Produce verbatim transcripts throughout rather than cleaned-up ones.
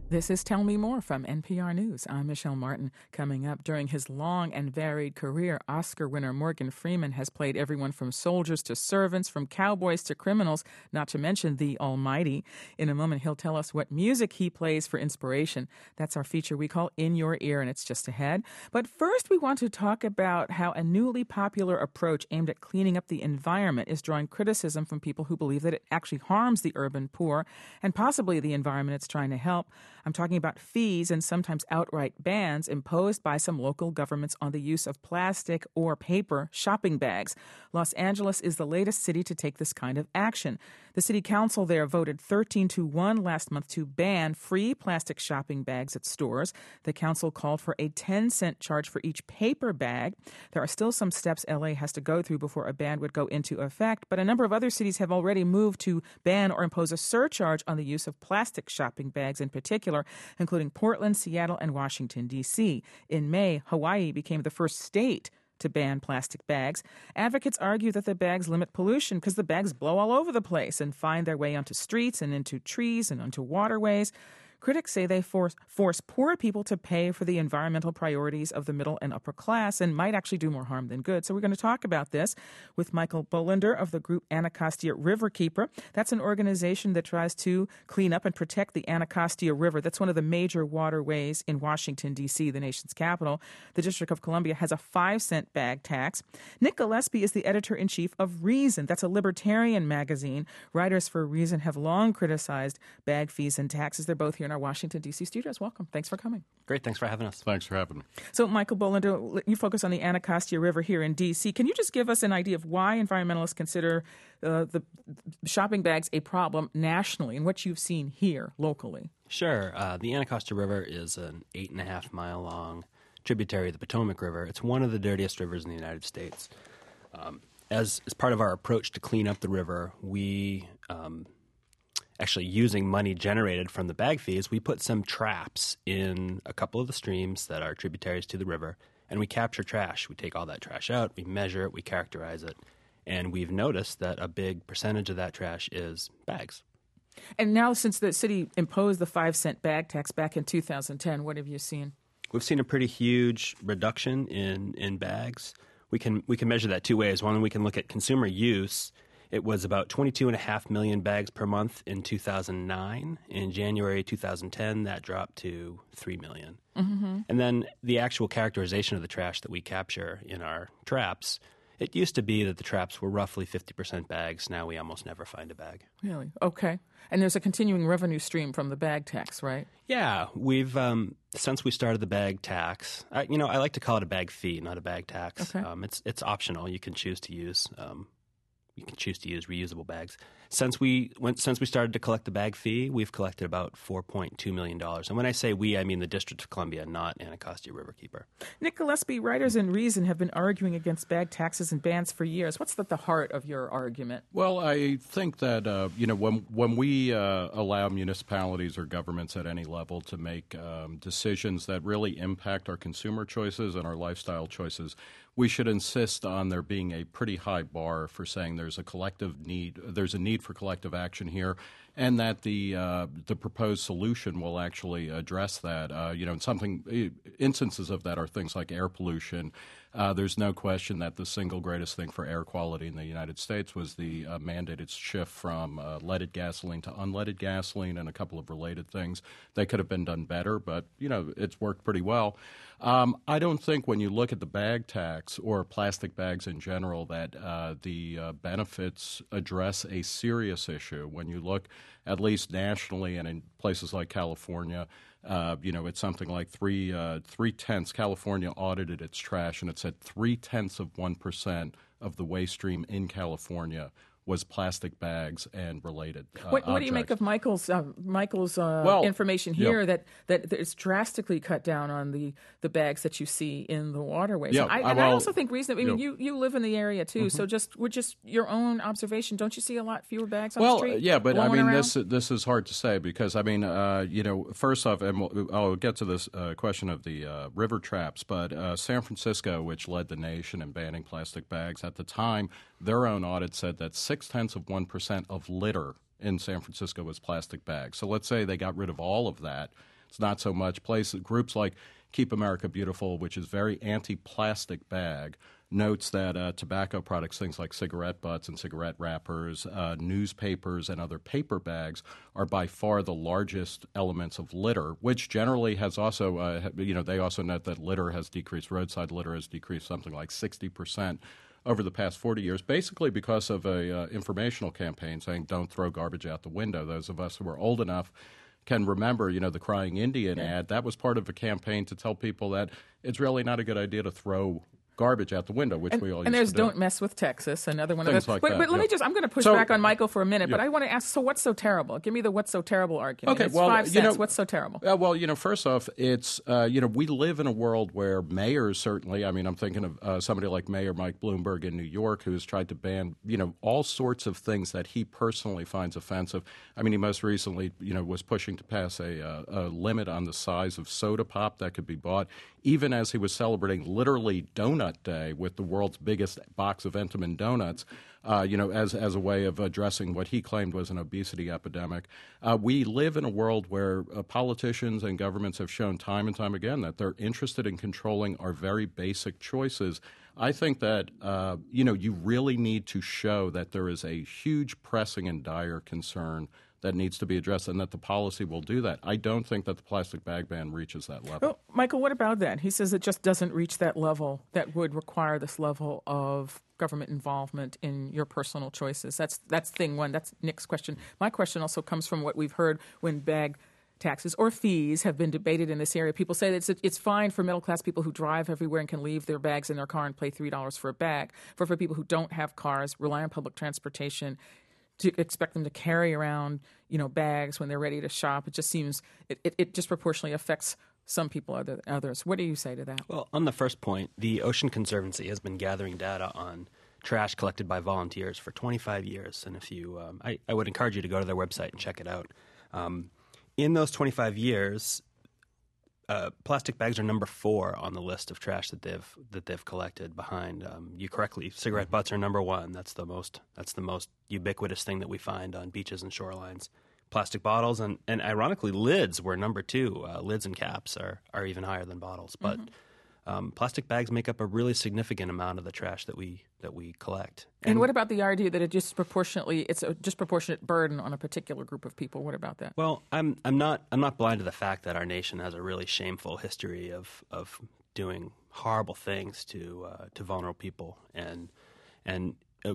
This is Tell Me More from N P R News. I'm Michelle Martin. Coming up, during his long and varied career, Oscar winner Morgan Freeman has played everyone from soldiers to servants, from cowboys to criminals, not to mention the Almighty. In a moment, he'll tell us what music he plays for inspiration. That's our feature we call In Your Ear, and it's just ahead. But first, we want to talk about how a newly popular approach aimed at cleaning up the environment is drawing criticism from people who believe that it actually harms the urban poor and possibly the environment it's trying to help. I'm talking about fees and sometimes outright bans imposed by some local governments on the use of plastic or paper shopping bags. Los Angeles is the latest city to take this kind of action. The city council there voted thirteen to one last month to ban free plastic shopping bags at stores. The council called for a ten cent charge for each paper bag. There are still some steps L A has to go through before a ban would go into effect, but a number of other cities have already moved to ban or impose a surcharge on the use of plastic shopping bags in particular, including Portland, Seattle, and Washington, D C. In May, Hawaii became the first state to ban plastic bags. Advocates argue that the bags limit pollution because the bags blow all over the place and find their way onto streets and into trees and onto waterways. Critics say they force, force poor people to pay for the environmental priorities of the middle and upper class and might actually do more harm than good. So we're going to talk about this with Michael Bolander of the group Anacostia Riverkeeper. That's an organization that tries to clean up and protect the Anacostia River. That's one of the major waterways in Washington, D C, the nation's capital. The District of Columbia has a five cent bag tax. Nick Gillespie is the editor-in-chief of Reason. That's a libertarian magazine. Writers for Reason have long criticized bag fees and taxes. They're both here in our Washington, D C studios. Welcome. Thanks for coming. Great. Thanks for having us. Thanks for having me. So, Michael Bolander, you focus on the Anacostia River here in D C. Can you just give us an idea of why environmentalists consider uh, the shopping bags a problem nationally and what you've seen here locally? Sure. Uh, the Anacostia River is an eight and a half mile long tributary of the Potomac River. It's one of the dirtiest rivers in the United States. Um, as, as part of our approach to clean up the river, we um, actually using money generated from the bag fees, we put some traps in a couple of the streams that are tributaries to the river, and we capture trash. We take all that trash out, we measure it, we characterize it, and we've noticed that a big percentage of that trash is bags. And now, since the city imposed the five cent bag tax back in two thousand ten, what have you seen? We've seen a pretty huge reduction in, in bags. We can we can measure that two ways. One, we can look at consumer use. It was about twenty-two point five million bags per month in two thousand nine. In January two thousand ten, that dropped to three million. Mm-hmm. And then the actual characterization of the trash that we capture in our traps, it used to be that the traps were roughly fifty percent bags. Now we almost never find a bag. Really? Okay. And there's a continuing revenue stream from the bag tax, right? Yeah. We've, um, since we started the bag tax, I, you know, I like to call it a bag fee, not a bag tax. Okay. Um, it's, it's optional. You can choose to use um You can choose to use reusable bags. Since we went, since we started to collect the bag fee, we've collected about four point two million dollars. And when I say we, I mean the District of Columbia, not Anacostia Riverkeeper. Nick Gillespie, writers in Reason have been arguing against bag taxes and bans for years. What's at the heart of your argument? Well, I think that uh, you know when when we uh, allow municipalities or governments at any level to make um, decisions that really impact our consumer choices and our lifestyle choices, we should insist on there being a pretty high bar for saying there's a collective need, there's a need for collective action here, and that the uh, the proposed solution will actually address that. Uh, you know, and something instances of that are things like air pollution. Uh, there's no question that the single greatest thing for air quality in the United States was the uh, mandated shift from uh, leaded gasoline to unleaded gasoline and a couple of related things. They could have been done better, but, you know, it's worked pretty well. Um, I don't think when you look at the bag tax or plastic bags in general that uh, the uh, benefits address a serious issue. When you look at least nationally and in places like California, Uh, you know, it's something like three uh, three tenths. California audited its trash, and it said three tenths of one percent of the waste stream in California was plastic bags and related uh, What, what do you make of Michael's uh, Michael's uh, well, information here yeah. that, that it's drastically cut down on the, the bags that you see in the waterways? Yeah, and I, uh, and well, I also think reasonably, I mean, yeah. you, you live in the area too, mm-hmm. so just with just your own observation, don't you see a lot fewer bags on well, the street? yeah, but I mean, around? this this is hard to say because, I mean, uh, you know, first off, and we'll, I'll get to this uh, question of the uh, river traps, but uh, San Francisco, which led the nation in banning plastic bags, at the time, their own audit said that six-tenths of one percent of litter in San Francisco was plastic bags. So let's say they got rid of all of that. it's not so much. Places, groups like Keep America Beautiful, which is very anti-plastic bag, notes that uh, tobacco products, things like cigarette butts and cigarette wrappers, uh, newspapers, and other paper bags are by far the largest elements of litter, which generally has also, uh, you know, they also note that litter has decreased, roadside litter has decreased something like sixty percent over the past forty years, basically because of a uh, informational campaign saying don't throw garbage out the window. Those of us who are old enough can remember, you know, the Crying Indian yeah. ad. That was part of a campaign to tell people that it's really not a good idea to throw garbage out the window, which and, we all and used there's to do. Don't Mess with Texas, another one Things of those. like but, that, but let yeah. me just, I'm going to push So, back on Michael for a minute, yeah. but I want to ask, so what's so terrible? Give me the what's so terrible argument. Okay, it's well, five you cents. know, What's so terrible? Uh, well, you know, first off, it's, uh, you know, we live in a world where mayors certainly, I mean, I'm thinking of uh, somebody like Mayor Mike Bloomberg in New York who has tried to ban, you know, all sorts of things that he personally finds offensive. I mean, he most recently, you know, was pushing to pass a, uh, a limit on the size of soda pop that could be bought, even as he was celebrating literally Donut Day with the world's biggest box of Entenmann donuts, uh, you know, as as a way of addressing what he claimed was an obesity epidemic. Uh, we live in a world where uh, politicians and governments have shown time and time again that they're interested in controlling our very basic choices. I think that, uh, you know, you really need to show that there is a huge pressing and dire concern that needs to be addressed and that the policy will do that. I don't think that the plastic bag ban reaches that level. Well, Michael, what about that? He says it just doesn't reach that level that would require this level of government involvement in your personal choices. That's that's thing one. That's Nick's question. My question also comes from what we've heard when bag taxes or fees have been debated in this area. People say that it's, it's fine for middle-class people who drive everywhere and can leave their bags in their car and pay three dollars for a bag. For, for people who don't have cars, rely on public transportation, to expect them to carry around, you know, bags when they're ready to shop. It just seems it, it, it disproportionately affects some people other than others. What do you say to that? Well, on the first point, the Ocean Conservancy has been gathering data on trash collected by volunteers for twenty-five years. And if you, um, I, I would encourage you to go to their website and check it out. Um, in those twenty-five years, Uh, plastic bags are number four on the list of trash that they've that they've collected. Behind um, you correctly, cigarette butts are number one. That's the most that's the most ubiquitous thing that we find on beaches and shorelines. Plastic bottles and, and ironically, lids were number two. Uh, lids and caps are are even higher than bottles. But mm-hmm. um, plastic bags make up a really significant amount of the trash that we that we collect. And, and what about the idea that it disproportionately it's a disproportionate burden on a particular group of people? What about that? Well, I'm I'm not I'm not blind to the fact that our nation has a really shameful history of of doing horrible things to uh, to vulnerable people, and and uh,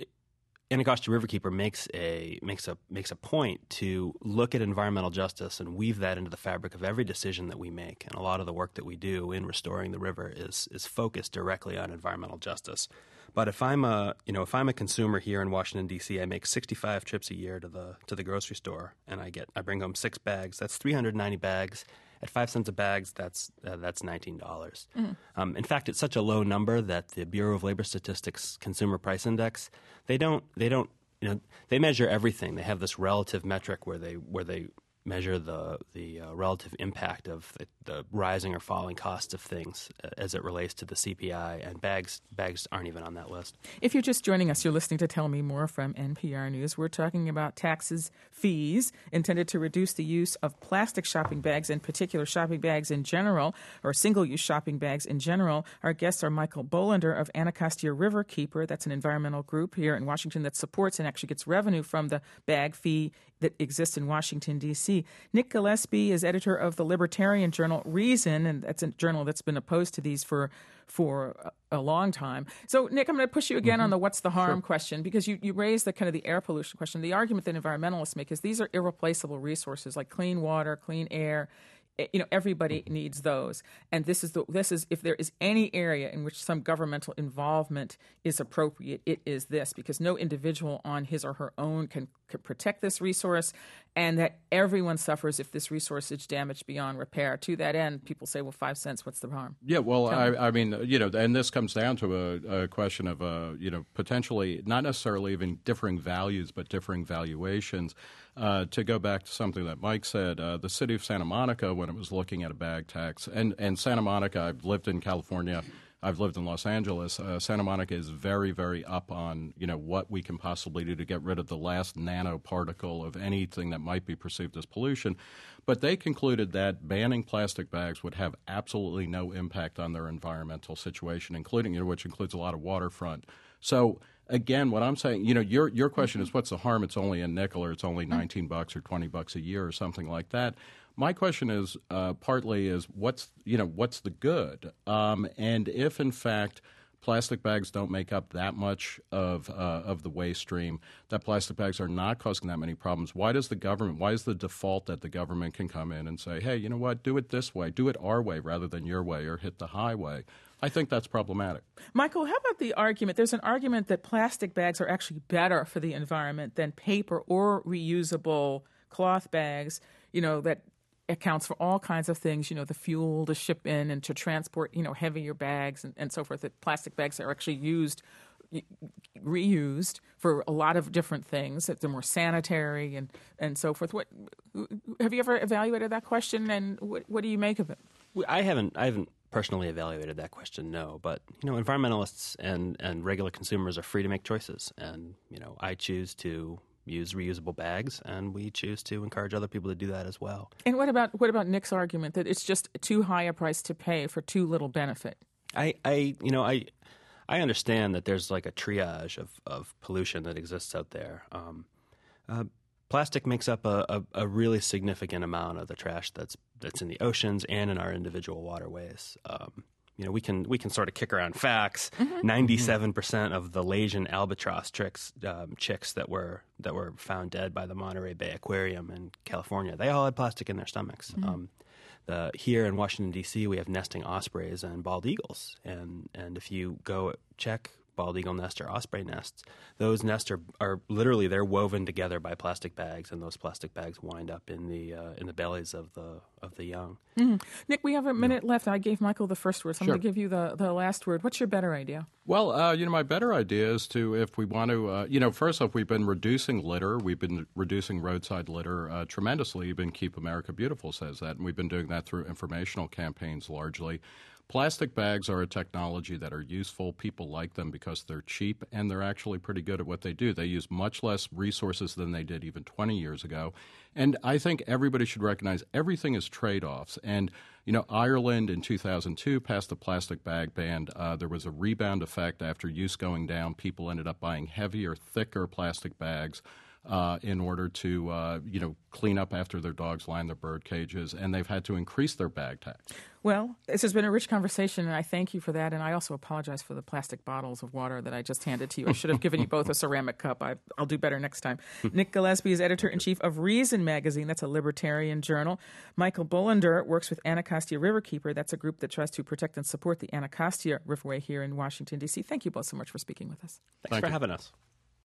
Anacostia Riverkeeper makes a makes a makes a point to look at environmental justice and weave that into the fabric of every decision that we make. And a lot of the work that we do in restoring the river is is focused directly on environmental justice. But if I'm a you know if I'm a consumer here in Washington D C, I make sixty-five trips a year to the to the grocery store, and I get I bring home six bags. That's three hundred ninety bags. At five cents a bag, that's uh, that's nineteen dollars. Mm. Um, in fact, it's such a low number that the Bureau of Labor Statistics Consumer Price Index they don't they don't you know they measure everything. They have this relative metric where they where they measure the the uh, relative impact of the, the rising or falling costs of things uh, as it relates to the C P I, and bags bags aren't even on that list. If you're just joining us, you're listening to Tell Me More from N P R News. We're talking about taxes, fees intended to reduce the use of plastic shopping bags, in particular shopping bags in general, or single-use shopping bags in general. Our guests are Michael Bolander of Anacostia Riverkeeper. That's an environmental group here in Washington that supports and actually gets revenue from the bag fee that exists in Washington, D C. Nick Gillespie is editor of the libertarian journal Reason, and that's a journal that's been opposed to these for for a long time. So, Nick, I'm going to push you again mm-hmm. on the what's the harm sure. question, because you, you raised the kind of the air pollution question. The argument that environmentalists make is these are irreplaceable resources like clean water, clean air. You know, everybody needs those. And this is the this is if there is any area in which some governmental involvement is appropriate, it is this, because no individual on his or her own can, can protect this resource, and that everyone suffers if this resource is damaged beyond repair. To that end, people say, well, five cents, what's the harm? Yeah, well, I, I mean, you know, and this comes down to a, a question of, uh, you know, potentially not necessarily even differing values, but differing valuations. Uh, to go back to something that Mike said, uh, the city of Santa Monica, when it was looking at a bag tax, and, and Santa Monica, I've lived in California I've lived in Los Angeles. Uh, Santa Monica is very, very up on, you know, what we can possibly do to get rid of the last nanoparticle of anything that might be perceived as pollution. But they concluded that banning plastic bags would have absolutely no impact on their environmental situation, including, you know, which includes a lot of waterfront. So again, what I'm saying, you know, your your question is, what's the harm? It's only a nickel, or it's only nineteen bucks or twenty bucks a year, or something like that. My question is uh, partly is what's you know what's the good? Um, and if in fact plastic bags don't make up that much of uh, of the waste stream, that plastic bags are not causing that many problems, why does the government? Why is the default that the government can come in and say, hey, you know what? Do it this way, do it our way rather than your way, or hit the highway? I think that's problematic. Michael, how about the argument? There's an argument that plastic bags are actually better for the environment than paper or reusable cloth bags, you know, that accounts for all kinds of things, you know, the fuel to ship in and to transport, you know, heavier bags and, and so forth. That plastic bags are actually used, reused for a lot of different things. That they're more sanitary and, and so forth. What have you ever evaluated that question, and what, what do you make of it? I haven't. I haven't personally evaluated that question, no. But you know, environmentalists and and regular consumers are free to make choices, and you know, I choose to use reusable bags, and we choose to encourage other people to do that as well. And what about what about Nick's argument that it's just too high a price to pay for too little benefit? I, I you know, I I understand that there's like a triage of, of pollution that exists out there. Um, uh, plastic makes up a, a, a really significant amount of the trash that's that's in the oceans and in our individual waterways. Um, You know, we can we can sort of kick around facts. Ninety-seven percent of the Lasian albatross chicks um, chicks that were that were found dead by the Monterey Bay Aquarium in California, they all had plastic in their stomachs. Mm-hmm. Um, the here in Washington D C, we have nesting ospreys and bald eagles, and and if you go check bald eagle nest or osprey nests, those nests are, are literally they're woven together by plastic bags, and those plastic bags wind up in the uh, in the bellies of the of the young. Mm-hmm. Nick, we have a minute yeah. left. I gave Michael the first word, so I'm sure. going to give you the, the last word. What's your better idea? Well, uh, you know, my better idea is to, if we want to, uh, you know, first off, we've been reducing litter. We've been reducing roadside litter uh, tremendously. Even Keep America Beautiful says that, and we've been doing that through informational campaigns largely. Plastic bags are a technology that are useful. People like them because they're cheap, and they're actually pretty good at what they do. They use much less resources than they did even twenty years ago. And I think everybody should recognize everything is trade-offs. And, you know, Ireland in two thousand two passed a plastic bag ban. Uh, there was a rebound effect after use going down. People ended up buying heavier, thicker plastic bags uh, in order to, uh, you know, clean up after their dogs line their bird cages, and they've had to increase their bag tax. Well, this has been a rich conversation, and I thank you for that. And I also apologize for the plastic bottles of water that I just handed to you. I should have given you both a ceramic cup. I, I'll do better next time. Nick Gillespie is editor-in-chief of Reason Magazine. That's a libertarian journal. Michael Bullender works with Anacostia Riverkeeper. That's a group that tries to protect and support the Anacostia Riverway here in Washington, D C. Thank you both so much for speaking with us. Thanks Thank for you. having us.